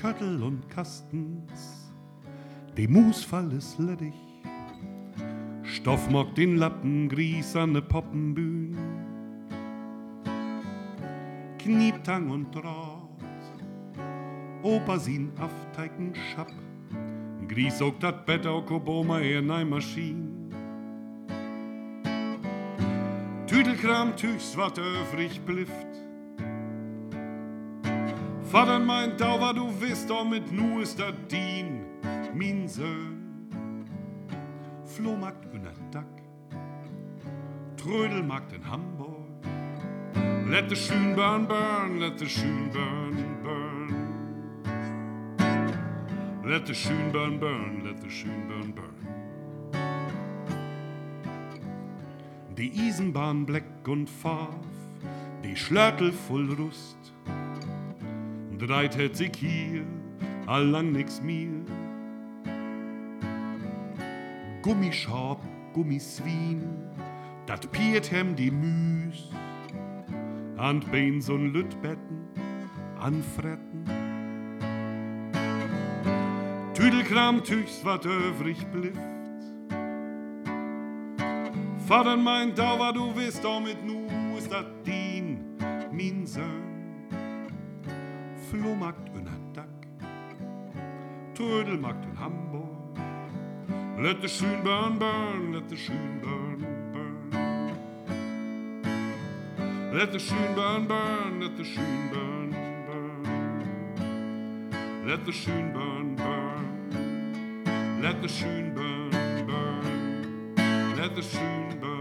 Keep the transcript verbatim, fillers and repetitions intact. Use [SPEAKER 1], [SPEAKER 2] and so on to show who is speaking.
[SPEAKER 1] Köttel und Kastens, de Musfall ist ledig. Stoff mag den Lappen, Gries an de Poppenbühn. Knieptang und Draht, Opa sin Afteiken Schapp. Gries ook dat Bett auch Oboma eher nei Maschine. Tüdelkram tüchs wat öfrig blifft. Vater meint, Dauer, du wisst, doch mit nu ist dat Dien, min Söhn. Flohmarkt unter Dack, Trödelmarkt in Hamburg. Let the schön burn, burn, let the schön burn, burn. Let the schön burn, burn, let the schön burn, burn. Die Eisenbahn Bleck und Farf, die Schlörtel voll Rust. Dreit hätt sich hier, allang nix mir. Gummischab, Gummiswien, dat piert hem die Müs. An Bein so'n Lütbetten, anfretten. Tüdelkram tüchs wat öfrig blifft. Vater meint, Dauer, du wisst, auch mit nu ist dat Dien, min Söhn. Flohmarkt in Dack, Trödelmarkt in Hamburg. Let the schön burn, burn, let the schön burn, burn. Let the schön burn, burn, let the schön burn, burn. Let the schön burn, burn. Let the schön burn, burn. Let the schön burn.